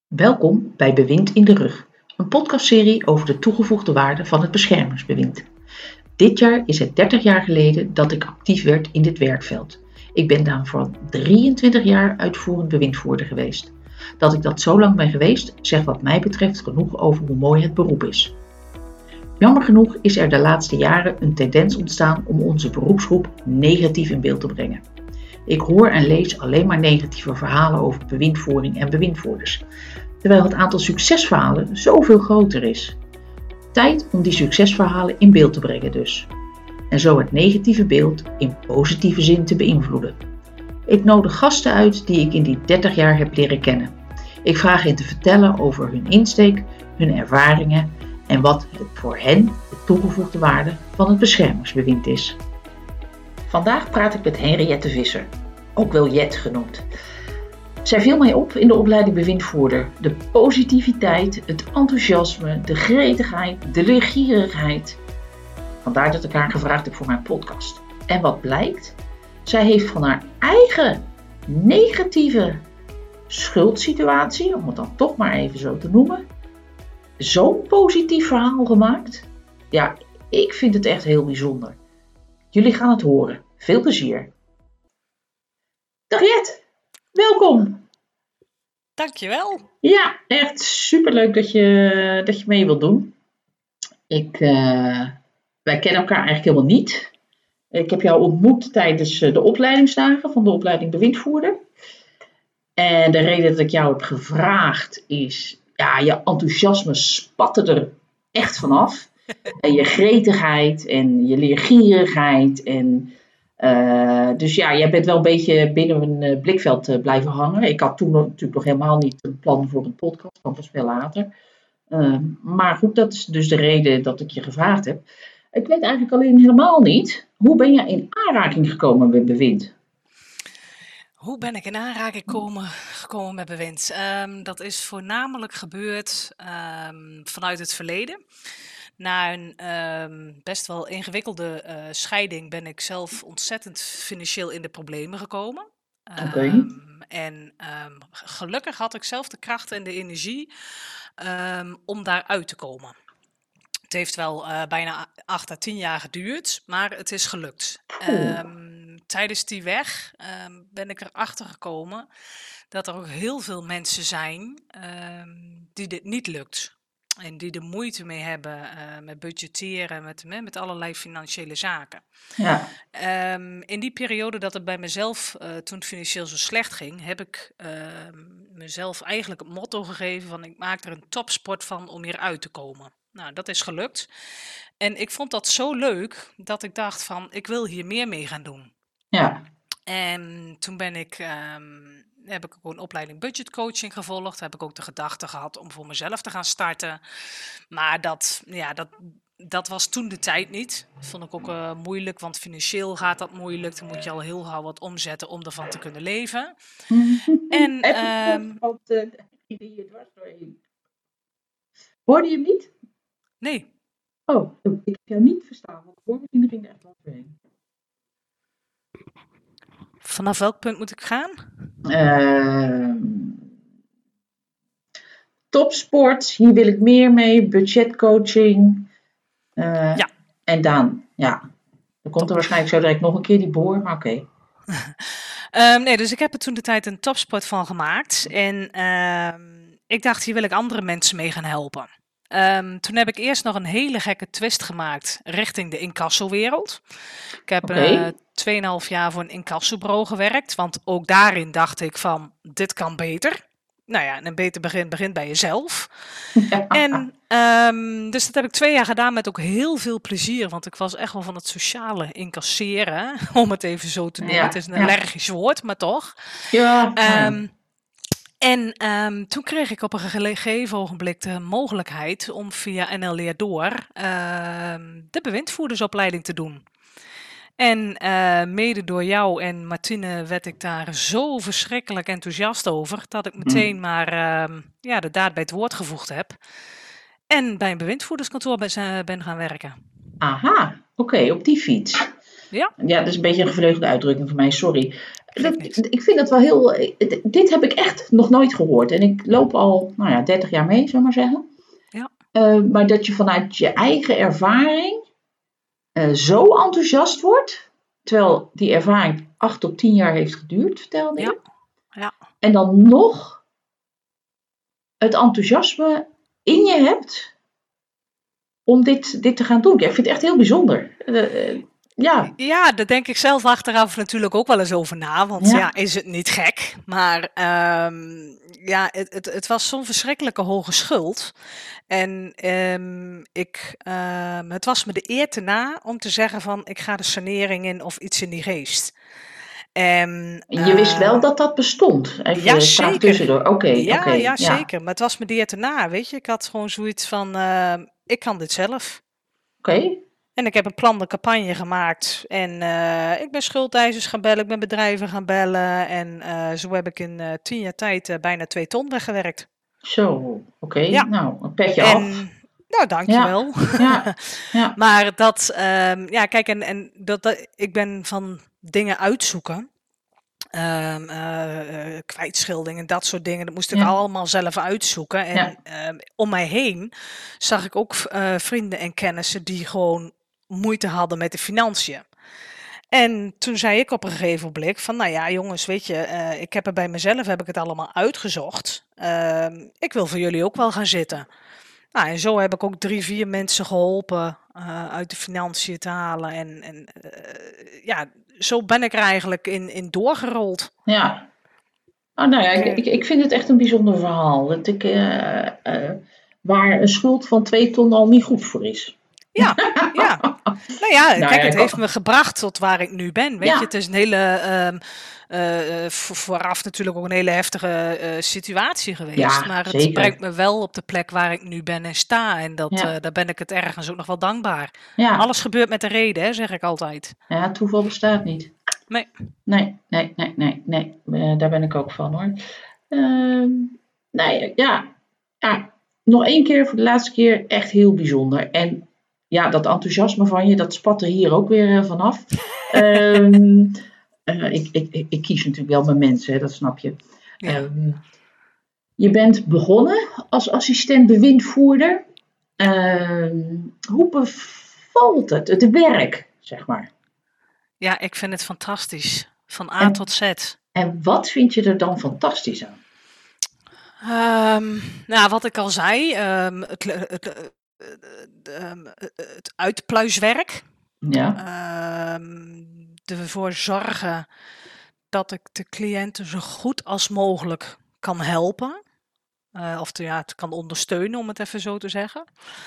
Welkom bij Bewind in de Rug, een podcastserie over de toegevoegde waarde van het beschermingsbewind. Dit jaar is het 30 jaar geleden dat ik actief werd in dit werkveld. Ik ben daarvoor 23 jaar uitvoerend bewindvoerder geweest. Dat ik dat zo lang ben geweest, zegt wat mij betreft genoeg over hoe mooi het beroep is. Jammer genoeg is er de laatste jaren een tendens ontstaan om onze beroepsgroep negatief in beeld te brengen. Ik hoor en lees alleen maar negatieve verhalen over bewindvoering en bewindvoerders, terwijl het aantal succesverhalen zoveel groter is. Tijd om die succesverhalen in beeld te brengen dus. En zo het negatieve beeld in positieve zin te beïnvloeden. Ik nodig gasten uit die ik in die 30 jaar heb leren kennen. Ik vraag hen te vertellen over hun insteek, hun ervaringen en wat voor hen de toegevoegde waarde van het beschermingsbewind is. Vandaag praat ik met Henriette Visser, ook wel Jet genoemd. Zij viel mij op in de opleiding bewindvoerder. De positiviteit, het enthousiasme, de gretigheid, de leergierigheid. Vandaar dat ik haar gevraagd heb voor mijn podcast. En wat blijkt? Zij heeft van haar eigen negatieve schuldsituatie, om het dan toch maar even zo te noemen, zo'n positief verhaal gemaakt. Ja, ik vind het echt heel bijzonder. Jullie gaan het horen. Veel plezier. Dag Jet, welkom. Dankjewel. Ja, echt superleuk dat je mee wilt doen. Wij kennen elkaar eigenlijk helemaal niet. Ik heb jou ontmoet tijdens de opleidingsdagen van de opleiding bewindvoerder. En de reden dat ik jou heb gevraagd is, ja, je enthousiasme spatte er echt vanaf. En je gretigheid en je leergierigheid. Dus ja, jij bent wel een beetje binnen mijn blikveld blijven hangen. Ik had toen natuurlijk nog helemaal niet een plan voor een podcast, want dat was veel later. Maar goed, dat is dus de reden dat ik je gevraagd heb. Ik weet eigenlijk alleen helemaal niet, hoe ben je in aanraking gekomen met bewind? Hoe ben ik in aanraking gekomen met bewind? Dat is voornamelijk gebeurd vanuit het verleden. Na een best wel ingewikkelde scheiding ben ik zelf ontzettend financieel in de problemen gekomen. Oké. Gelukkig had ik zelf de kracht en de energie om daaruit te komen. Het heeft wel bijna 8 à 10 jaar geduurd, maar het is gelukt. Tijdens die weg ben ik erachter gekomen dat er ook heel veel mensen zijn die dit niet lukt. En die er moeite mee hebben met budgetteren, met allerlei financiële zaken. Ja. In die periode dat het bij mezelf, toen het financieel zo slecht ging, heb ik mezelf eigenlijk het motto gegeven van ik maak er een topsport van om hier uit te komen. Nou, dat is gelukt. En ik vond dat zo leuk dat ik dacht van ik wil hier meer mee gaan doen. Ja. En toen heb ik ook een opleiding budgetcoaching gevolgd. Heb ik ook de gedachte gehad om voor mezelf te gaan starten. Maar dat was toen de tijd niet. Dat vond ik ook moeilijk, want financieel gaat dat moeilijk. Dan moet je al heel gauw wat omzetten om ervan te kunnen leven. En ideeën dwars doorheen. Hoorde je hem niet? Nee. Oh, ik heb jou niet verstaan, want de hoormachine ging er echt dwars doorheen. Vanaf welk punt moet ik gaan? Topsport, hier wil ik meer mee, budgetcoaching. Ja. En dan, ja. Dan komt er waarschijnlijk zo direct nog een keer die boor, maar oké. Nee, dus ik heb er toen de tijd een topsport van gemaakt. En ik dacht, hier wil ik andere mensen mee gaan helpen. Toen heb ik eerst nog een hele gekke twist gemaakt richting de incassowereld. Ik heb 2,5 jaar voor een incassobureau gewerkt, want ook daarin dacht ik van, dit kan beter. Nou ja, een beter begin begint bij jezelf. Ja. En dus dat heb ik 2 jaar gedaan met ook heel veel plezier, want ik was echt wel van het sociale incasseren, om het even zo te noemen. Ja, Het is een allergisch woord, maar toch. Ja. Toen kreeg ik op een gegeven ogenblik de mogelijkheid om via NL Leer Door de bewindvoerdersopleiding te doen. En mede door jou en Martine werd ik daar zo verschrikkelijk enthousiast over, dat ik meteen maar de daad bij het woord gevoegd heb. En bij een bewindvoerderskantoor ben gaan werken. Aha, oké, op die fiets. Ja. Ja, dat is een beetje een gevleugelde uitdrukking voor mij, sorry. geeft niks. Ik vind dat wel heel... Dit heb ik echt nog nooit gehoord. En ik loop al 30 jaar mee, zullen we maar zeggen. Ja. Maar dat je vanuit je eigen ervaring zo enthousiast wordt. Terwijl die ervaring 8 tot 10 jaar heeft geduurd, vertelde je. Ja. En dan nog het enthousiasme in je hebt om dit te gaan doen. Ik vind het echt heel bijzonder. Ja. Ja, daar denk ik zelf achteraf natuurlijk ook wel eens over na. Want Ja. is het niet gek? Maar het was zo'n verschrikkelijke hoge schuld. En het was me de eer te na om te zeggen van ik ga de sanering in of iets in die geest. En Je wist wel dat bestond. Even ja, vraag zeker. tussendoor. Oké. Zeker. Maar het was me de eer te na, weet je. Ik had gewoon zoiets van, ik kan dit zelf. Oké. En ik heb een plan de campagne gemaakt. En ik ben schuldeisers gaan bellen, ik ben bedrijven gaan bellen. En zo heb ik in 10 jaar tijd bijna 2 ton weggewerkt. Zo, oké. Ja. Nou, een petje af. Nou, dankjewel. Ja. Maar dat, kijk, en ik ben van dingen uitzoeken. Kwijtscheldingen, dat soort dingen. Dat moest ik allemaal zelf uitzoeken. En om mij heen zag ik ook vrienden en kennissen die gewoon moeite hadden met de financiën. En toen zei ik op een gegeven moment van, nou ja jongens, weet je, ik heb er bij mezelf heb ik het allemaal uitgezocht. Ik wil voor jullie ook wel gaan zitten. Nou, en zo heb ik ook 3, 4 mensen geholpen uit de financiën te halen. En zo ben ik er eigenlijk in doorgerold. Ja. Ik vind het echt een bijzonder verhaal. Waar een schuld van 2 ton al niet goed voor is. Ja. Nou ja, kijk, het heeft me gebracht tot waar ik nu ben. Weet je, het is een hele... vooraf natuurlijk ook een hele heftige situatie geweest. Maar het zeker. brengt me wel op de plek waar ik nu ben en sta. En daar ben ik het ergens ook nog wel dankbaar. Ja. Alles gebeurt met een reden, hè, zeg ik altijd. Ja, toeval bestaat niet. Nee. Daar ben ik ook van hoor. Nog 1 keer voor de laatste keer echt heel bijzonder. En ja, dat enthousiasme van je, dat spat er hier ook weer vanaf. Ik kies natuurlijk wel mijn mensen, hè, dat snap je. Ja. Je bent begonnen als assistent bewindvoerder. Hoe bevalt het werk, zeg maar? Ja, ik vind het fantastisch. Van A tot Z. En wat vind je er dan fantastisch aan? Wat ik al zei, het uitpluiswerk. Ja. Ervoor zorgen dat ik de cliënten zo goed als mogelijk kan helpen. Het kan ondersteunen, om het even zo te zeggen.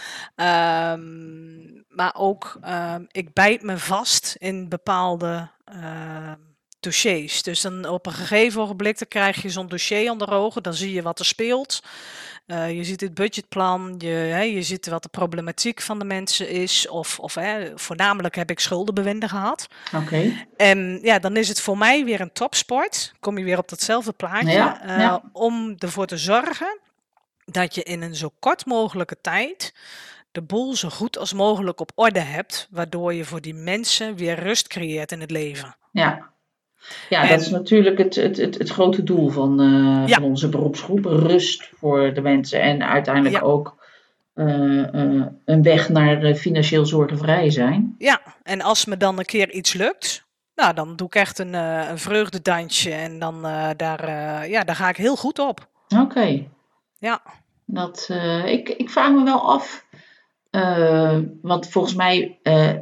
Maar ook, ik bijt me vast in bepaalde dossiers. Dus dan op een gegeven ogenblik dan krijg je zo'n dossier onder ogen. Dan zie je wat er speelt. Je ziet het budgetplan. Je ziet wat de problematiek van de mensen is. Voornamelijk heb ik schuldenbewinden gehad. Oké. En dan is het voor mij weer een topsport. Kom je weer op datzelfde plaatje. Om ervoor te zorgen dat je in een zo kort mogelijke tijd de boel zo goed als mogelijk op orde hebt. Waardoor je voor die mensen weer rust creëert in het leven. Ja, dat is natuurlijk het grote doel van onze beroepsgroep. Rust voor de mensen en uiteindelijk ook een weg naar financieel zorgenvrij zijn. Ja, en als me dan een keer iets lukt, nou dan doe ik echt een vreugdedansje en dan daar ga ik heel goed op. Oké. Ja. Ik vraag me wel af, want volgens mij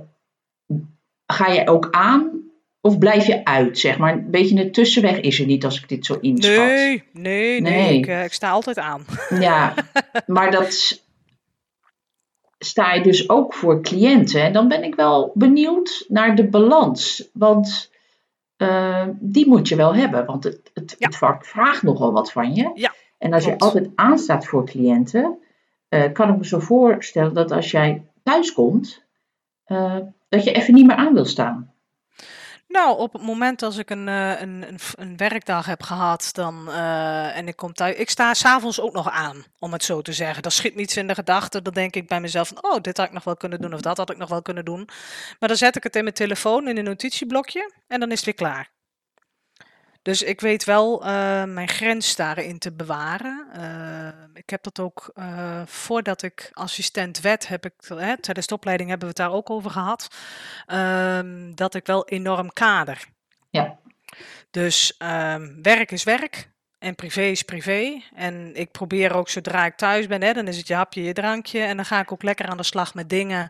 ga je ook aan of blijf je uit, zeg maar. Een beetje een tussenweg is er niet als ik dit zo inschat. Nee. Ik sta altijd aan. Ja, maar dat sta je dus ook voor cliënten. En dan ben ik wel benieuwd naar de balans. Want die moet je wel hebben. Want het vak vraagt nogal wat van je. Ja, en als je altijd aanstaat voor cliënten, kan ik me zo voorstellen dat als jij thuis komt, dat je even niet meer aan wil staan. Nou, op het moment als ik een werkdag heb gehad en ik kom thuis, ik sta 's avonds ook nog aan, om het zo te zeggen. Dat schiet niets in de gedachten. Dan denk ik bij mezelf van, dit had ik nog wel kunnen doen of dat had ik nog wel kunnen doen. Maar dan zet ik het in mijn telefoon in een notitieblokje en dan is het weer klaar. Dus ik weet wel mijn grens daarin te bewaren. Ik heb dat ook voordat ik assistent werd, tijdens de opleiding hebben we het daar ook over gehad, dat ik wel enorm kader. Ja. Dus werk is werk en privé is privé. En ik probeer ook zodra ik thuis ben, dan is het je hapje, je drankje. En dan ga ik ook lekker aan de slag met dingen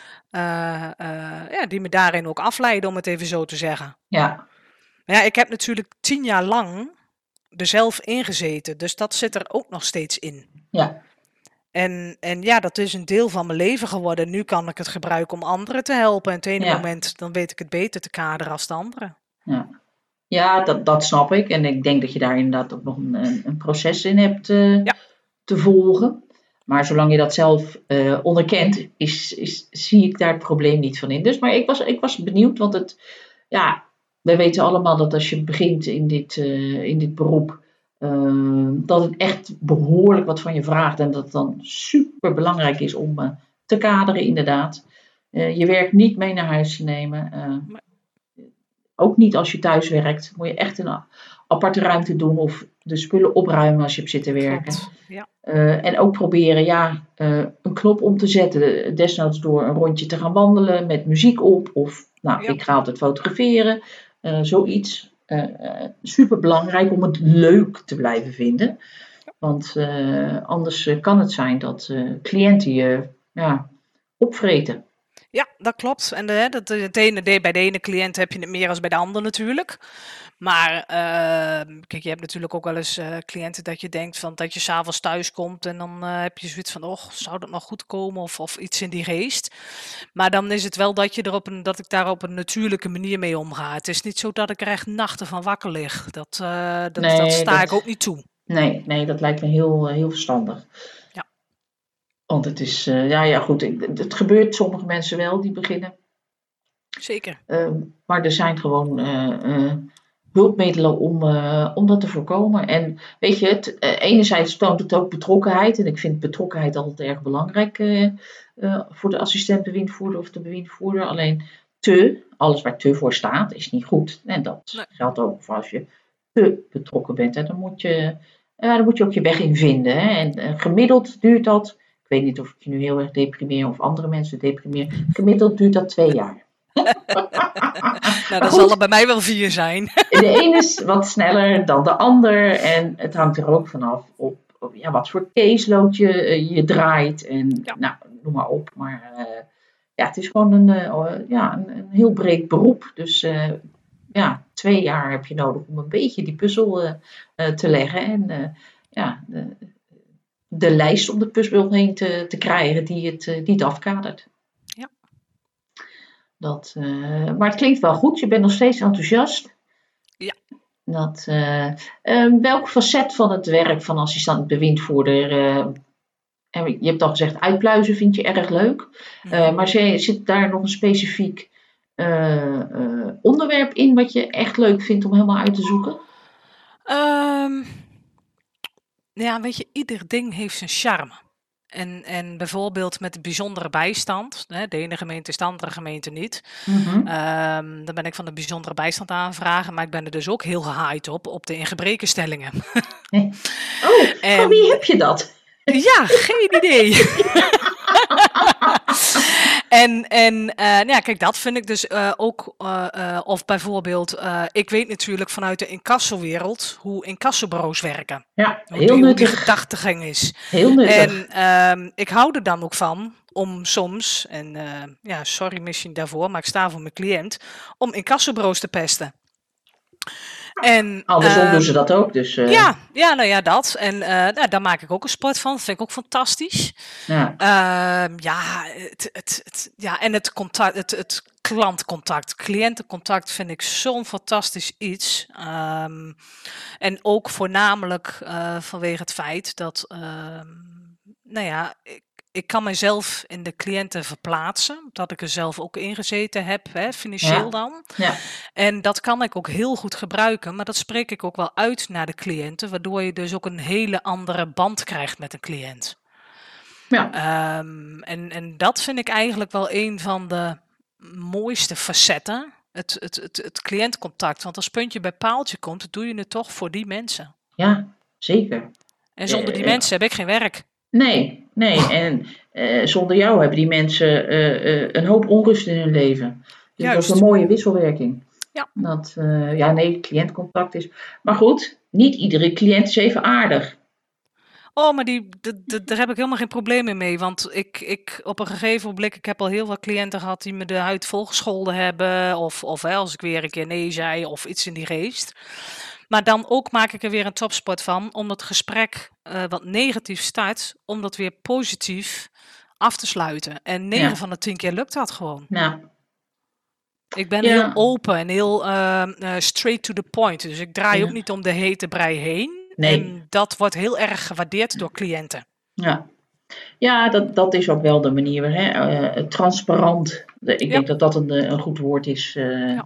die me daarin ook afleiden, om het even zo te zeggen. Ja. Maar ja, ik heb natuurlijk 10 jaar lang er zelf ingezeten, dus dat zit er ook nog steeds in. Ja. En ja, dat is een deel van mijn leven geworden. Nu kan ik het gebruiken om anderen te helpen. En het ene moment, dan weet ik het beter te kaderen als de andere. Ja, ja dat snap ik. En ik denk dat je daar inderdaad ook nog een proces in hebt te volgen. Maar zolang je dat zelf onderkent, zie ik daar het probleem niet van in. Dus, maar ik was benieuwd, want wij weten allemaal dat als je begint in dit beroep, dat het echt behoorlijk wat van je vraagt. En dat het dan super belangrijk is om te kaderen, inderdaad. Je werk niet mee naar huis te nemen. Ook niet als je thuis werkt. Moet je echt een aparte ruimte doen of de spullen opruimen als je hebt zitten werken. Klopt, ja. En ook proberen een knop om te zetten. Desnoods door een rondje te gaan wandelen met muziek op. Of ik ga altijd fotograferen. Zoiets. Super belangrijk om het leuk te blijven vinden. Want anders kan het zijn dat cliënten je opvreten. Ja, dat klopt. En bij de ene cliënt heb je het meer als bij de ander natuurlijk. Maar kijk, je hebt natuurlijk ook wel eens cliënten dat je denkt van dat je s'avonds thuis komt en dan heb je zoiets van, zou dat nog goed komen of iets in die geest. Maar dan is het wel dat ik daar op een natuurlijke manier mee omga. Het is niet zo dat ik er echt nachten van wakker lig. Dat sta ik ook niet toe. Nee, dat lijkt me heel, heel verstandig. Ja. Want het is, goed, het gebeurt sommige mensen wel die beginnen. Zeker. Maar er zijn gewoon hulpmiddelen om dat te voorkomen. En weet je, enerzijds toont het ook betrokkenheid. En ik vind betrokkenheid altijd erg belangrijk voor de assistent-bewindvoerder of de bewindvoerder. Alleen alles waar te voor staat, is niet goed. En dat geldt ook voor als je te betrokken bent. En dan moet je ook je weg in vinden. Hè? En gemiddeld duurt dat, ik weet niet of ik je nu heel erg deprimeer of andere mensen deprimeer, gemiddeld duurt dat 2 jaar. Nou, dat zal er bij mij wel 4 zijn. De een is wat sneller dan de ander. En het hangt er ook vanaf op wat voor caseload je draait. En noem maar op. Maar het is gewoon een heel breed beroep. Dus 2 jaar heb je nodig om een beetje die puzzel te leggen. En de lijst om de puzzel heen te krijgen die het afkadert. Ja. Maar het klinkt wel goed. Je bent nog steeds enthousiast. Ja. Welk facet van het werk van assistent-bewindvoerder? Je hebt al gezegd, uitpluizen vind je erg leuk. Maar zit daar nog een specifiek onderwerp in wat je echt leuk vindt om helemaal uit te zoeken? Weet je, ieder ding heeft zijn charme. En bijvoorbeeld met de bijzondere bijstand, de ene gemeente is de andere gemeente niet. Mm-hmm. Dan ben ik van de bijzondere bijstand aanvragen, maar ik ben er dus ook heel gehyped op de ingebrekenstellingen. Van wie heb je dat? Ja, geen idee. Kijk, dat vind ik dus ook, of bijvoorbeeld, ik weet natuurlijk vanuit de incassowereld hoe incassobureaus werken. Ja, heel nuttig. Hoe die gedachtegang is. Heel nuttig. En ik hou er dan ook van om soms, sorry misschien daarvoor, maar ik sta voor mijn cliënt, om incassobureaus te pesten. En, andersom doen ze dat ook. Dus, dat. En daar maak ik ook een sport van. Dat vind ik ook fantastisch. Ja. En het contact, het klantcontact, cliëntencontact vind ik zo'n fantastisch iets. En ook voornamelijk vanwege het feit dat, ik kan mezelf in de cliënten verplaatsen, dat ik er zelf ook in gezeten heb, financieel dan. Ja. En dat kan ik ook heel goed gebruiken, maar dat spreek ik ook wel uit naar de cliënten, waardoor je dus ook een hele andere band krijgt met een cliënt. Ja. En dat vind ik eigenlijk wel een van de mooiste facetten het cliëntcontact. Want als puntje bij paaltje komt, doe je het toch voor die mensen. Ja, zeker. En zonder die mensen heb ik geen werk. Nee. En zonder jou hebben die mensen een hoop onrust in hun leven. Dus dat is een mooie wisselwerking. Ja. Dat, cliëntcontact is. Maar goed, niet iedere cliënt is even aardig. Oh, maar daar heb ik helemaal geen probleem mee. Want ik op een gegeven moment, ik heb al heel veel cliënten gehad die me de huid volgescholden hebben. Of als ik weer een keer nee zei of iets in die geest. Maar dan ook maak ik er weer een topsport van om het gesprek wat negatief start, om dat weer positief af te sluiten. En 9 van de 10 keer lukt dat gewoon. Nou. Ik ben heel open en heel straight to the point. Dus ik draai ook niet om de hete brei heen. Nee. En dat wordt heel erg gewaardeerd door cliënten. Ja, dat is ook wel de manier. Hè? Transparant. Ik denk dat dat een goed woord is.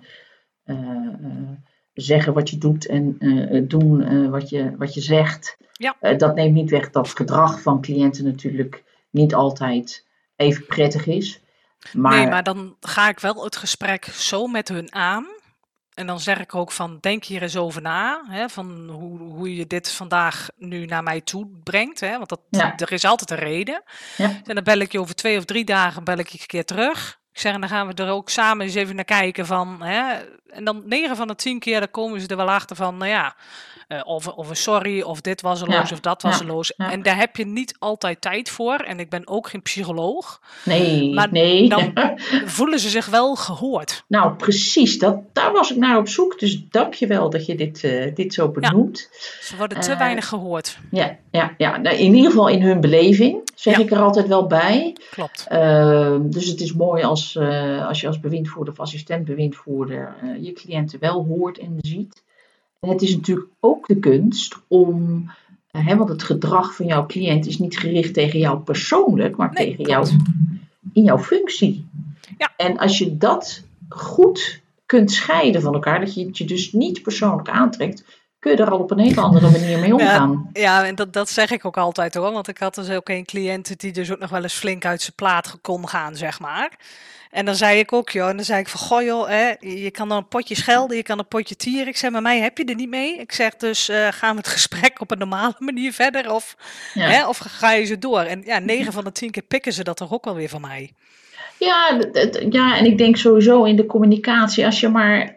Zeggen wat je doet en doen wat je zegt. Ja. Dat neemt niet weg dat het gedrag van cliënten natuurlijk niet altijd even prettig is. Maar dan ga ik wel het gesprek zo met hun aan. En dan zeg ik ook van, denk hier eens over na. Hè, van hoe je dit vandaag nu naar mij toe brengt. Hè, want er is altijd een reden. Ja. En dan bel ik je over 2 of 3 dagen bel ik je een keer terug. Ik zeg, en dan gaan we er ook samen eens even naar kijken van. Hè, en dan 9 van de 10 keer dan komen ze er wel achter van, nou ja. Of een sorry, of dit was er los, of dat was er los. Ja. En daar heb je niet altijd tijd voor. En ik ben ook geen psycholoog. Maar dan voelen ze zich wel gehoord. Nou, precies. Daar was ik naar op zoek. Dus dank je wel dat je dit zo benoemt. Ja, ze worden te weinig gehoord. Ja. Nou, in ieder geval in hun beleving, zeg ik er altijd wel bij. Klopt. Dus het is mooi als je als bewindvoerder of assistent bewindvoerder je cliënten wel hoort en ziet. En het is natuurlijk ook de kunst om, want het gedrag van jouw cliënt is niet gericht tegen jou persoonlijk, maar tegen jou in jouw functie. Ja. En als je dat goed kunt scheiden van elkaar, dat je het je dus niet persoonlijk aantrekt, kun je er al op een hele andere manier mee omgaan. Ja, en dat zeg ik ook altijd hoor, want ik had dus ook een cliënt die dus ook nog wel eens flink uit zijn plaat kon gaan, zeg maar. En dan zei ik ook, joh, en dan zei ik van, goh joh, je kan dan een potje schelden, je kan een potje tieren. Ik zeg, maar mij heb je er niet mee. Ik zeg, dus gaan we het gesprek op een normale manier verder of ga je ze door? En 9 van de 10 keer pikken ze dat toch ook wel weer van mij. Ja, en ik denk sowieso in de communicatie, als je maar,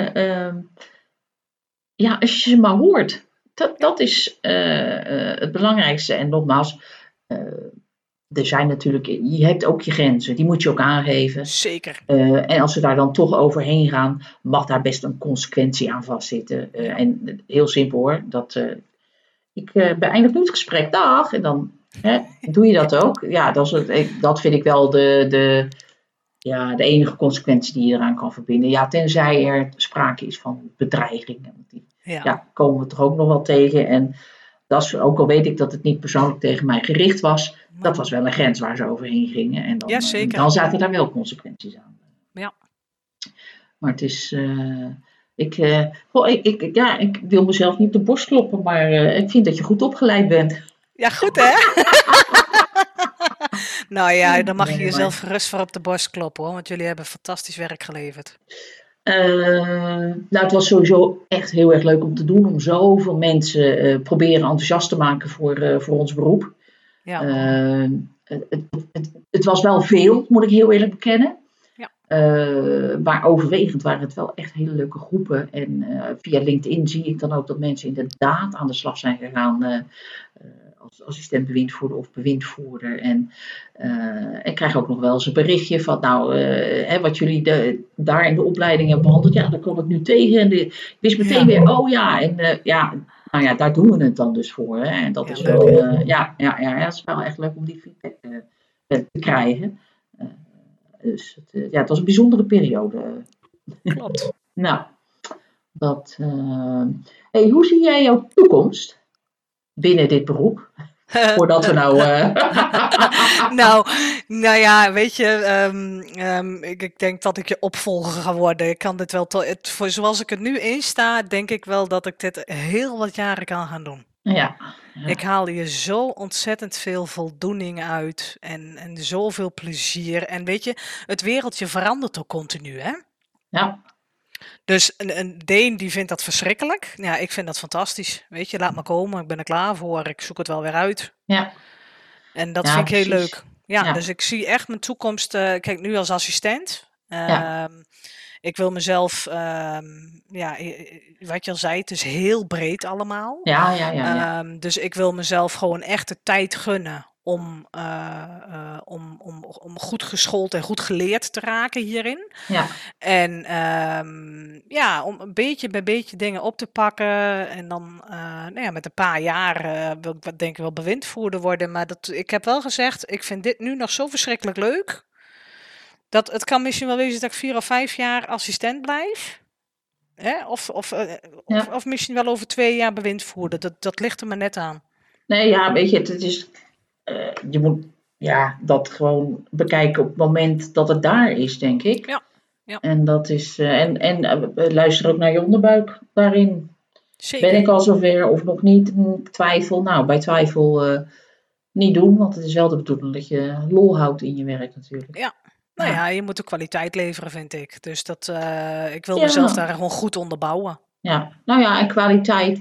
als je ze maar hoort. Dat is het belangrijkste. En nogmaals, er zijn natuurlijk, je hebt ook je grenzen, die moet je ook aangeven. Zeker. En als ze daar dan toch overheen gaan, mag daar best een consequentie aan vastzitten. En heel simpel hoor, ik beëindig nu het gesprek, dag. En dan doe je dat ook. Ja, dat vind ik wel de enige consequentie die je eraan kan verbinden. Ja, tenzij er sprake is van bedreigingen. Ja, komen we toch ook nog wel tegen. En dat is, ook al weet ik dat het niet persoonlijk tegen mij gericht was, dat was wel een grens waar ze overheen gingen. En dan zaten daar wel consequenties aan. Ja. Maar het is... Ik wil mezelf niet op de borst kloppen, maar ik vind dat je goed opgeleid bent. Ja, goed hè? Nou ja, dan mag je jezelf gerust voor op de borst kloppen hoor, want jullie hebben fantastisch werk geleverd. Het was sowieso echt heel erg leuk om te doen, om zoveel mensen proberen enthousiast te maken voor ons beroep. Ja. Het was wel veel, moet ik heel eerlijk bekennen. Ja. Maar overwegend waren het wel echt hele leuke groepen. En via LinkedIn zie ik dan ook dat mensen inderdaad aan de slag zijn gegaan als assistent bewindvoerder of bewindvoerder. En ik krijg ook nog wel eens een berichtje van wat jullie daar in de opleiding hebben behandeld. Ja, daar kom ik nu tegen. En ik wist meteen weer, en daar doen we het dan dus voor. Hè. En dat is wel, het is wel echt leuk om die feedback te krijgen. Dus het was een bijzondere periode. Klopt. Nou, hoe zie jij jouw toekomst binnen dit beroep? Voordat we nou ja, weet je, ik denk dat ik je opvolger ga worden. Ik kan dit wel, zoals ik er nu in sta, denk ik wel dat ik dit heel wat jaren kan gaan doen. Ja. Ik haal hier zo ontzettend veel voldoening uit en zoveel plezier. En weet je, het wereldje verandert ook continu, hè? Ja. Dus een Deen die vindt dat verschrikkelijk. Ja, ik vind dat fantastisch. Weet je, laat me komen. Ik ben er klaar voor. Ik zoek het wel weer uit. Ja, En dat ja, vind ik heel precies. leuk. Ja, dus Ja, ik zie echt mijn toekomst. Kijk, nu als assistent. ja, Ik wil mezelf, ja, wat je al zei, het is heel breed allemaal. ja, ja, ja, ja. Dus ik wil mezelf gewoon echt de tijd gunnen om goed geschoold en goed geleerd te raken hierin. Ja, En ja, om een beetje bij beetje dingen op te pakken. En dan nou ja, met een paar jaar wil ik denk ik wel bewindvoerder worden. Maar ik heb wel gezegd, ik vind dit nu nog zo verschrikkelijk leuk. Dat het kan misschien wel wezen dat ik 4 of 5 jaar assistent blijf. Hè? ja. Of misschien wel over 2 jaar bewindvoerder. Dat ligt er maar net aan. Nee, ja, weet je, het is, je moet ja, dat gewoon bekijken op het moment dat het daar is, denk ik. Ja, ja, En dat is, luister ook naar je onderbuik daarin. Ben zeker. ik al zover of nog niet? Ik twijfel. Nou, bij twijfel niet doen, want het is wel de bedoeling dat je lol houdt in je werk natuurlijk. Ja. Nou Ja, ja, je moet de kwaliteit leveren, vind ik. Dus ik wil mezelf ja, daar gewoon goed onderbouwen. ja. Nou ja, en kwaliteit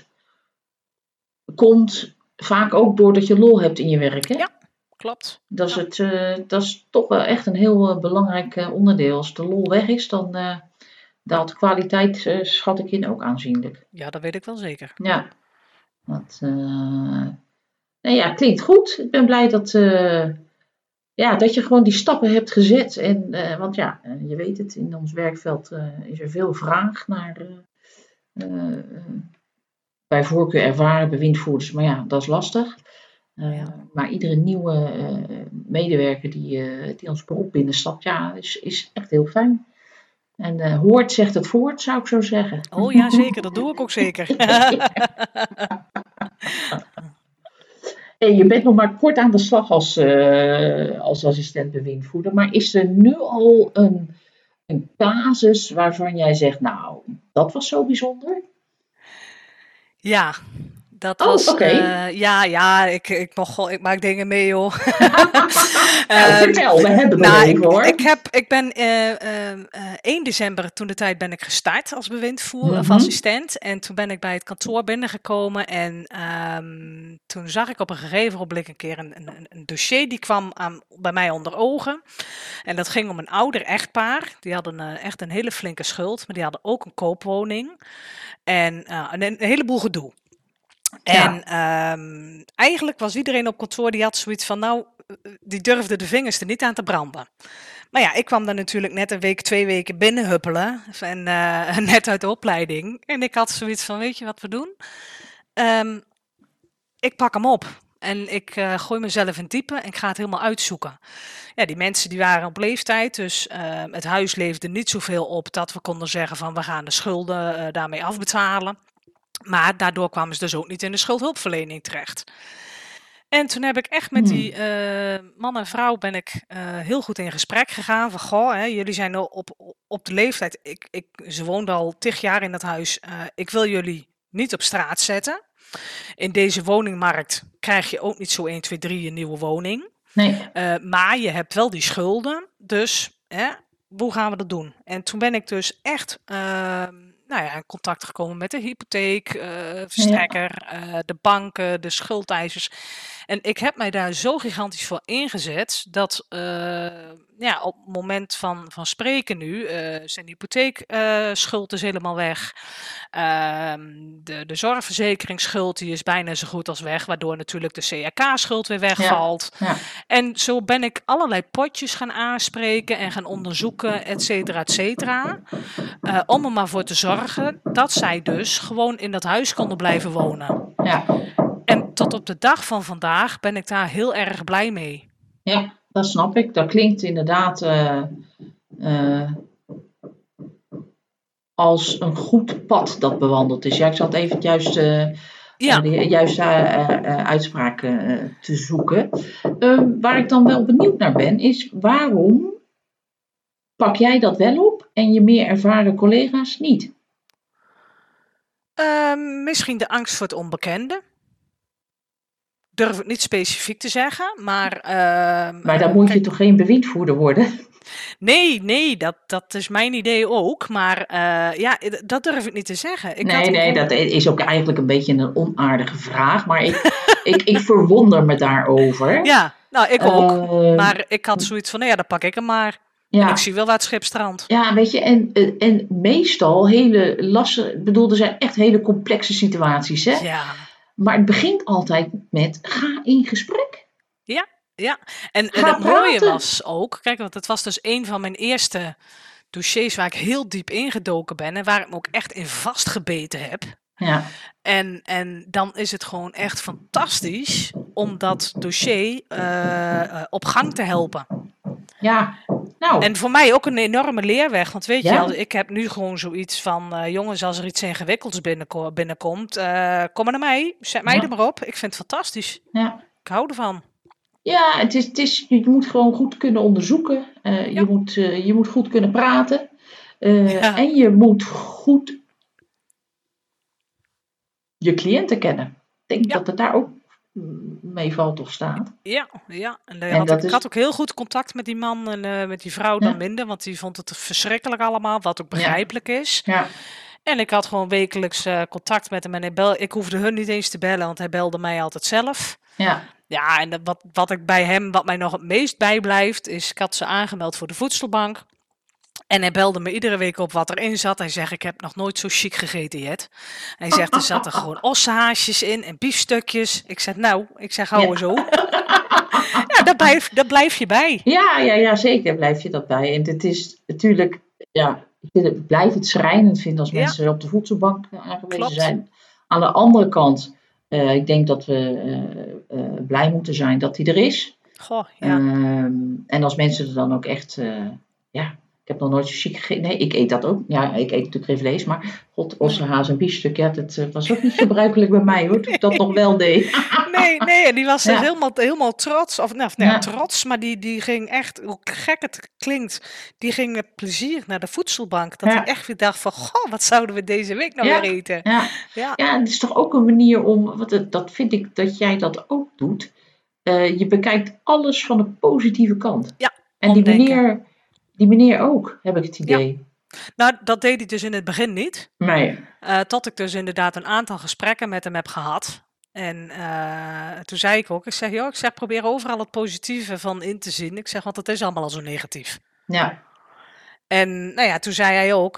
komt vaak ook doordat je lol hebt in je werk, hè? Ja, klopt. Dat is, Ja, dat is toch wel echt een heel belangrijk onderdeel. Als de lol weg is, dan daalt de kwaliteit, schat ik in, ook aanzienlijk. ja, dat weet ik wel zeker. Ja, dat, nee, ja, klinkt goed. Ik ben blij ja, dat je gewoon die stappen hebt gezet. En, want ja, je weet het, in ons werkveld is er veel vraag naar eh, bij voorkeur ervaren bewindvoerders. Maar ja, dat is lastig. Ja. Maar iedere nieuwe medewerker die ons beroep binnenstapt, ja, is echt heel fijn. En hoort zegt het voort, zou ik zo zeggen. Oh ja, zeker. Dat doe ik ook zeker. Hey, je bent nog maar kort aan de slag als assistent bewindvoerder. Maar is er nu al een casus waarvan jij zegt, nou, dat was zo bijzonder? Ja, dat Oh, was, oké. ik maak dingen mee, joh. Nou, Ehm, vertel, we hebben nog nou, even hoor. ik ben 1 december toen de tijd ben ik gestart als bewindvoerder of Mhm. assistent. En toen ben ik bij het kantoor binnengekomen en toen zag ik op een gegeven moment een keer een dossier die kwam bij mij onder ogen. En dat ging om een ouder echtpaar. Die hadden echt een hele flinke schuld, maar die hadden ook een koopwoning. En een heleboel gedoe. Ja. En eigenlijk was iedereen op kantoor die had zoiets van, nou, die durfde de vingers er niet aan te branden. Maar ja, ik kwam daar natuurlijk net een week, 2 weken binnen huppelen. En net uit de opleiding. En ik had zoiets van, weet je wat we doen? Ehm, ik pak hem op. En ik gooi mezelf in diepe en ik ga het helemaal uitzoeken. Ja, die mensen die waren op leeftijd, dus het huis leefde niet zoveel op dat we konden zeggen van we gaan de schulden daarmee afbetalen. Maar daardoor kwamen ze dus ook niet in de schuldhulpverlening terecht. En toen heb ik echt met die Hmm. man en vrouw ben ik heel goed in gesprek gegaan. Van goh, hè, jullie zijn nou op de leeftijd. Ze woonden al 10 jaar in dat huis. Ik wil jullie niet op straat zetten. In deze woningmarkt krijg je ook niet zo 1, 2, 3 een nieuwe woning. Nee. Maar je hebt wel die schulden. Dus hoe gaan we dat doen? En toen ben ik dus echt nou ja, in contact gekomen met de hypotheek, Ja. verstrekker, de banken, de schuldeisers. En ik heb mij daar zo gigantisch voor ingezet dat ja, op het moment van spreken nu zijn hypotheekschuld is helemaal weg. De zorgverzekeringsschuld die is bijna zo goed als weg, waardoor natuurlijk de CRK-schuld weer Ja. wegvalt. Ja. En zo ben ik allerlei potjes gaan aanspreken en gaan onderzoeken, et cetera, et cetera. Om er maar voor te zorgen dat zij dus gewoon in dat huis konden blijven wonen. Ja. En tot op de dag van vandaag ben ik daar heel erg blij mee. Ja, dat snap ik. Dat klinkt inderdaad eh, als een goed pad dat bewandeld is. Ja, ik zat even Ja, de juiste uitspraak te zoeken. Waar ik dan wel benieuwd naar ben, is waarom pak jij dat wel op en je meer ervaren collega's niet? misschien de angst voor het onbekende. Durf ik niet specifiek te zeggen, maar Maar dan moet je kijk, toch geen bewindvoerder worden? Nee, dat is mijn idee ook. Maar dat durf ik niet te zeggen. Nee, dat is ook eigenlijk een beetje een onaardige vraag. Maar ik verwonder me daarover. Ja, nou, ik ook. Uh, Maar ik had zoiets van, dan pak ik hem maar. En ik ja, zie wel waar het schip strandt. ja, weet je, en meestal hele lastige, ik bedoel, er zijn echt hele complexe situaties, hè? Ja, Maar het begint altijd met, ga in gesprek. ja. En Ga het mooie praten. was ook, kijk, want het was dus een van mijn eerste dossiers waar ik heel diep ingedoken ben en waar ik me ook echt in vastgebeten heb. Ja, En dan is het gewoon echt fantastisch om dat dossier op gang te helpen. ja, nou, En voor mij ook een enorme leerweg. Want weet ja. je, ik heb nu gewoon zoiets van... jongens, als er iets ingewikkelds binnenkomt... kom maar naar mij. Zet mij Ja. er maar op. Ik vind het fantastisch. Ja. Ik hou ervan. Ja, het is, je moet gewoon goed kunnen onderzoeken. Je moet goed kunnen praten. Ja. En je moet goed je cliënten kennen. Ik denk Ja. dat het daar ook meevalt of staat. Ja. En ik had ook heel goed contact met die man en met die vrouw dan minder. Want die vond het verschrikkelijk allemaal. Wat ook begrijpelijk is. Ja. En ik had gewoon wekelijks contact met hem. En ik hoefde hun niet eens te bellen. Want hij belde mij altijd zelf. Ja. Ja, en wat mij nog het meest bijblijft, is ik had ze aangemeld voor de voedselbank. En hij belde me iedere week op wat erin zat. Hij zegt, ik heb nog nooit zo chic gegeten, Jet. Hij zegt, er zaten gewoon ossenhaasjes in en biefstukjes. Ik zeg, hou er zo. Ja, daar blijf je bij. Ja, zeker blijf je dat bij. En het is natuurlijk, ik blijf het schrijnend vinden als mensen op de voedselbank aangewezen zijn. Aan de andere kant, ik denk dat we blij moeten zijn dat die er is. Goh, ja. En als mensen er dan ook echt, ik heb nog nooit zo chic gegeten. Nee, ik eet dat ook. Ja, ik eet natuurlijk geen vlees, maar ossenhaas en biefstuk, dat was ook niet gebruikelijk bij mij hoor, toen ik dat nog wel deed. Nee, en die was helemaal trots. Trots, maar die ging echt, hoe gek het klinkt, die ging met plezier naar de voedselbank. Dat hij echt weer dacht van, goh, wat zouden we deze week nou weer eten? Ja, en het is toch ook een manier om, dat vind ik dat jij dat ook doet. Je bekijkt alles van de positieve kant. Ja, en die meneer ook, heb ik het idee. Ja. Nou, dat deed hij dus in het begin niet. Nee. Tot ik dus inderdaad een aantal gesprekken met hem heb gehad. En toen zei ik ook, ik zeg, probeer overal het positieve van in te zien. Ik zeg, want het is allemaal al zo negatief. Ja. En toen zei hij ook,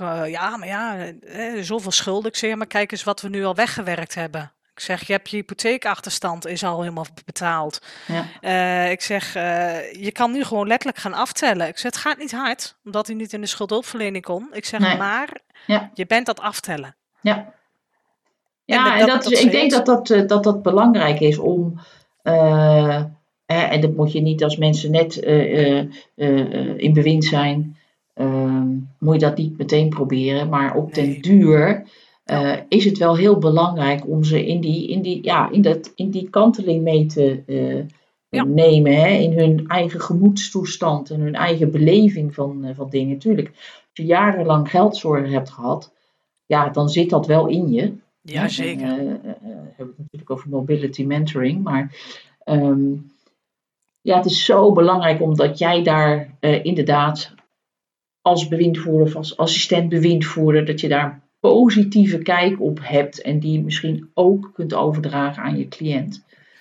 zoveel schulden. Ik zeg, maar kijk eens wat we nu al weggewerkt hebben. Ik zeg, je hebt je hypotheekachterstand, is al helemaal betaald. Ja. Ik zeg, je kan nu gewoon letterlijk gaan aftellen. Ik zeg, het gaat niet hard, omdat hij niet in de schuldhulpverlening kon. Ik zeg, maar je bent dat aftellen. Ja. Ja, en ik denk dat belangrijk is om, en dat moet je niet als mensen net in bewind zijn, moet je dat niet meteen proberen, maar op den duur is het wel heel belangrijk om ze in die kanteling mee te nemen, hè, in hun eigen gemoedstoestand en hun eigen beleving van dingen. Natuurlijk, als je jarenlang geldzorgen hebt gehad, dan zit dat wel in je. Ja, zeker. We hebben het natuurlijk over mobility mentoring, maar het is zo belangrijk omdat jij daar inderdaad als bewindvoerder of als assistent bewindvoerder, dat je daar een positieve kijk op hebt en die misschien ook kunt overdragen aan je cliënt.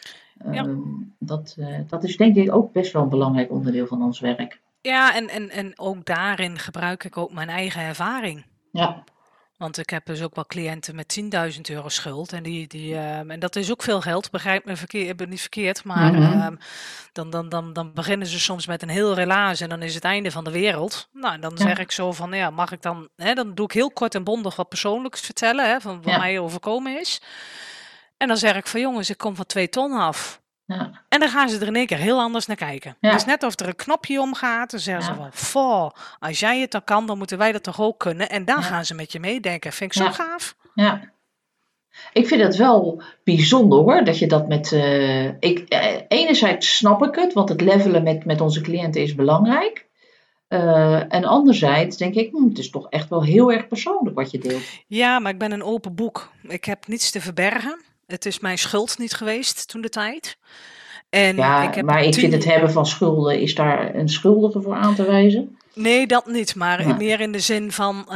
Dat is denk ik ook best wel een belangrijk onderdeel van ons werk. Ja, en ook daarin gebruik ik ook mijn eigen ervaring. Ja. Want ik heb dus ook wel cliënten met 10.000 euro schuld. En en dat is ook veel geld, begrijp me niet verkeerd. Maar dan beginnen ze soms met een heel relaas en dan is het einde van de wereld. Nou, dan zeg ik zo van, mag ik dan... dan doe ik heel kort en bondig wat persoonlijks vertellen, van wat mij overkomen is. En dan zeg ik van, jongens, ik kom van 2 ton af. Ja. En dan gaan ze er in één keer heel anders naar kijken. Het is net of er een knopje omgaat. Dan zeggen ze van, als jij het dan kan, dan moeten wij dat toch ook kunnen. En dan gaan ze met je meedenken. Vind ik zo gaaf. Ja. Ik vind het wel bijzonder hoor, dat je dat met... enerzijds snap ik het, want het levelen met onze cliënten is belangrijk. En anderzijds denk ik, het is toch echt wel heel erg persoonlijk wat je deelt. Ja, maar ik ben een open boek. Ik heb niets te verbergen. Het is mijn schuld niet geweest toen de tijd. En ik Ja, heb maar ik vind het 10. hebben van schulden, is daar een schuldige voor aan te wijzen? Nee, dat niet, maar Nee. meer in de zin van,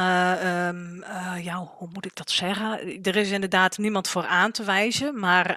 ja, hoe moet ik dat zeggen? Er is inderdaad niemand voor aan te wijzen, maar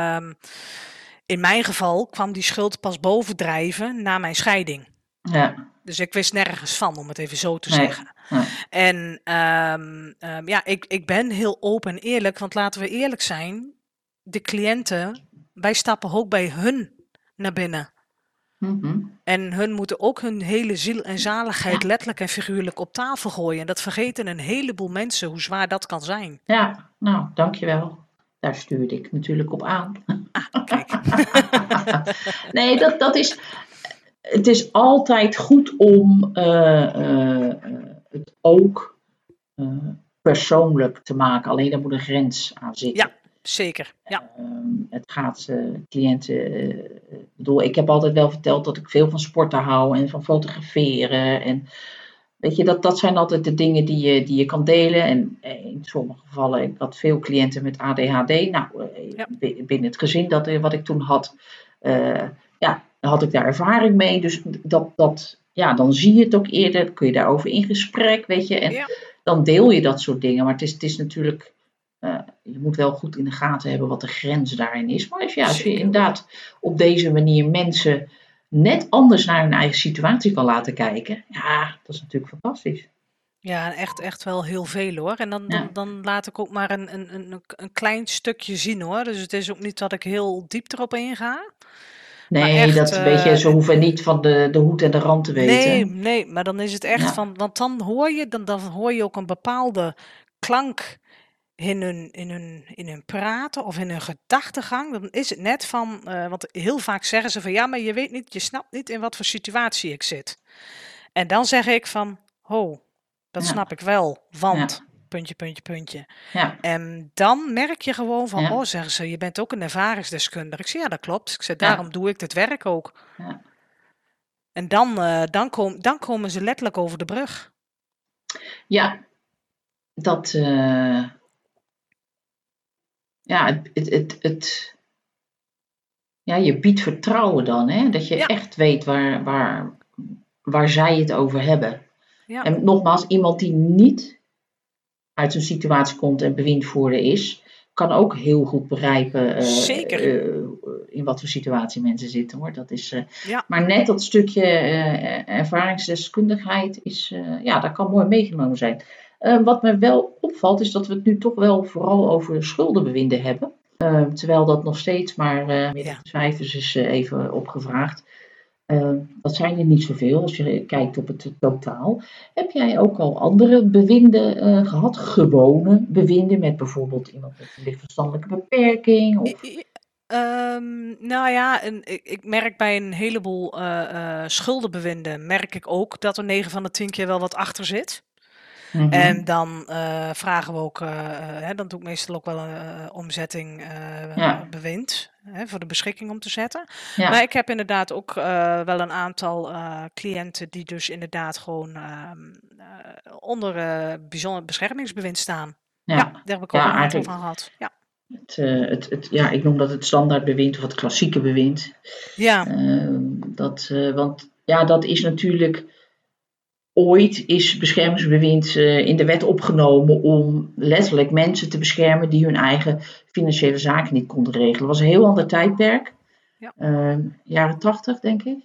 in mijn geval kwam die schuld pas bovendrijven na mijn scheiding. Ja, Dus ik wist nergens van, om het even zo te nee, zeggen. nee. En ja, ik ben heel open en eerlijk, want laten we eerlijk zijn, de cliënten, wij stappen ook bij hun naar binnen. Mhm. En hun moeten ook hun hele ziel en zaligheid Ja, letterlijk en figuurlijk op tafel gooien. En dat vergeten een heleboel mensen, hoe zwaar dat kan zijn. ja, nou, dankjewel. Daar stuurde ik natuurlijk op aan. Kijk. Nee, het is altijd goed om het ook persoonlijk te maken. Alleen daar moet een grens aan zitten. Ja, zeker. Ja, Het gaat cliënten. Bedoel, ik heb altijd wel verteld dat ik veel van sporten hou en van fotograferen. En weet je, dat zijn altijd de dingen die je kan delen. En in sommige gevallen, ik had veel cliënten met ADHD. Nou, ja, binnen het gezin wat ik toen had, ja, had ik daar ervaring mee. Dus ja, dan zie je het ook eerder. Kun je daarover in gesprek, weet je. En ja, dan deel je dat soort dingen. Maar het is natuurlijk, je moet wel goed in de gaten hebben wat de grens daarin is. Maar als je zeker. inderdaad op deze manier mensen net anders naar hun eigen situatie kan laten kijken. Ja, dat is natuurlijk fantastisch. Ja, echt wel heel veel hoor. En Ja. dan laat ik ook maar een klein stukje zien hoor. Dus het is ook niet dat ik heel diep erop inga. Maar Nee, echt, dat weet je, ze hoeven niet van de hoed en de rand te nee, weten. nee, maar dan is het echt Ja, van, want dan hoor je ook een bepaalde klank in hun praten of in hun gedachtegang. Dan is het net van, want heel vaak zeggen ze van ja, maar je weet niet, je snapt niet in wat voor situatie ik zit. En dan zeg ik van, ho, dat ja, snap ik wel, ja, want, puntje, puntje, puntje. ja, En dan merk je gewoon van, ja, oh, zeggen ze, je bent ook een ervaringsdeskundige. Ik zeg, ja, dat klopt. Ik zeg, ja, daarom doe ik dit werk ook. ja. En dan komen ze letterlijk over de brug. Ja, dat, ja, ja, je biedt vertrouwen dan, hè? Dat je Ja, echt weet waar zij het over hebben. ja, En nogmaals, iemand die niet uit zo'n situatie komt en bewindvoerder is, kan ook heel goed begrijpen zeker. in wat voor situatie mensen zitten, hoor. Dat is, Ja, maar net dat stukje ervaringsdeskundigheid is, ja, dat kan mooi meegenomen zijn. Wat me wel opvalt, is dat we het nu toch wel vooral over schuldenbewinden hebben. Terwijl dat nog steeds maar midden ja. de cijfers is even opgevraagd. Dat zijn er niet zoveel als je kijkt op het totaal. Heb jij ook al andere bewinden gehad? Gewone bewinden met bijvoorbeeld iemand met een lichtverstandelijke beperking? Of... Nou ja, ik merk bij een heleboel schuldenbewinden, merk ik ook dat er 9 van de 10 keer wel wat achter zit. En Mhm. dan vragen we ook, dan doe ik meestal ook wel een omzetting Ja, bewind, voor de beschikking om te zetten. Maar ja, ik heb inderdaad ook wel een aantal cliënten die dus inderdaad gewoon onder bijzonder beschermingsbewind staan. Ja, ja. daar heb ik ook Ja, een aantal van eigenlijk gehad. Ja, ja, ik noem dat het standaardbewind of het klassieke bewind. ja, Want ja, dat is natuurlijk ooit is beschermingsbewind in de wet opgenomen om letterlijk mensen te beschermen die hun eigen financiële zaken niet konden regelen. Dat was een heel ander tijdperk, ja, jaren 80 denk ik.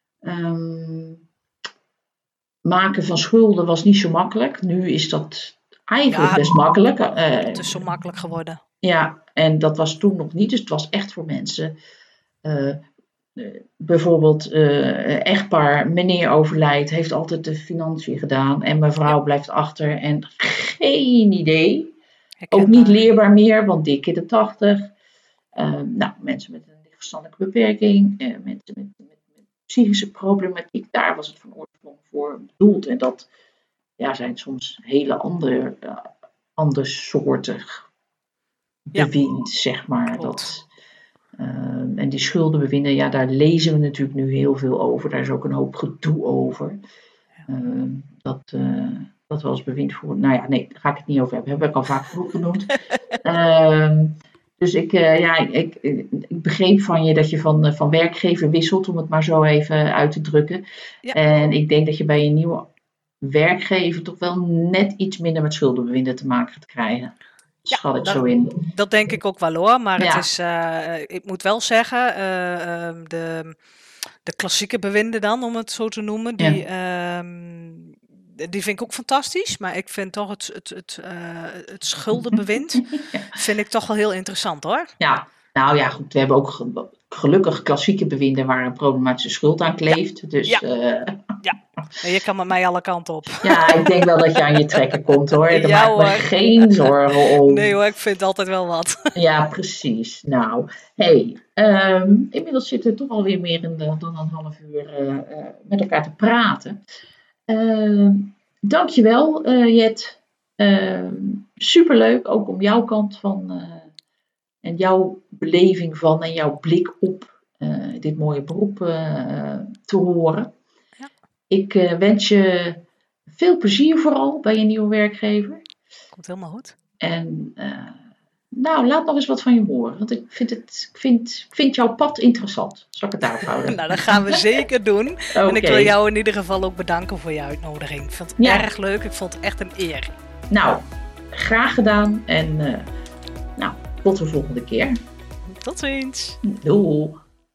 Maken van schulden was niet zo makkelijk. Nu is dat eigenlijk ja, best makkelijk. dat is zo makkelijk geworden. Ja, en dat was toen nog niet. Dus het was echt voor mensen. eh, Bijvoorbeeld echtpaar, meneer overlijdt, heeft altijd de financiën gedaan en Ja, mevrouw blijft achter en geen idee. Ook niet herkenbaar. leerbaar meer, want dik in de 80. Nou, mensen met een verstandelijke beperking, mensen met psychische problematiek, daar was het van oorsprong voor bedoeld. En dat ja, zijn soms hele andersoortig Ja, bewind, zeg maar. klopt. En die schuldenbewinden, ja, daar lezen we natuurlijk nu heel veel over. Daar is ook een hoop gedoe over. Ja. Uh, dat, we als bewindvoerder, nou ja, nee, daar ga ik het niet over hebben. Heb ik al vaak genoeg genoemd. Uh, Dus ik begreep van je dat je van werkgever wisselt, om het maar zo even uit te drukken. Ja. En ik denk dat je bij je nieuwe werkgever toch wel net iets minder met schuldenbewinden te maken gaat krijgen. Schat ik zo in. Dat denk ik ook wel hoor, maar Ja. het is, ik moet wel zeggen, de klassieke bewinden dan, om het zo te noemen, die vind ik ook fantastisch. Maar ik vind toch het schuldenbewind vind ik toch wel heel interessant hoor. Ja, nou ja, goed. We hebben ook gelukkig klassieke bewinden waar een problematische schuld aan kleeft. Ja. Dus En je kan met mij alle kanten op. ja, ik denk wel dat je aan je trekken komt hoor. Daar Ja, maak me hoor. geen zorgen om. Nee hoor, ik vind altijd wel wat. Ja, precies. Nou, inmiddels zitten we toch alweer meer dan een half uur met elkaar te praten. Dankjewel, Jet. Superleuk, ook om jouw kant van en jouw beleving van en jouw blik op dit mooie beroep te horen. Ja. Ik wens je veel plezier vooral bij je nieuwe werkgever. Komt helemaal goed. En laat nog eens wat van je horen. Want ik vind jouw pad interessant. Zal ik het daarop houden? Nou, dat gaan we zeker doen. Okay. En ik wil jou in ieder geval ook bedanken voor je uitnodiging. Ik vond het erg leuk. Ik vond het echt een eer. Nou, graag gedaan. En tot de volgende keer. Tot ziens. Doei.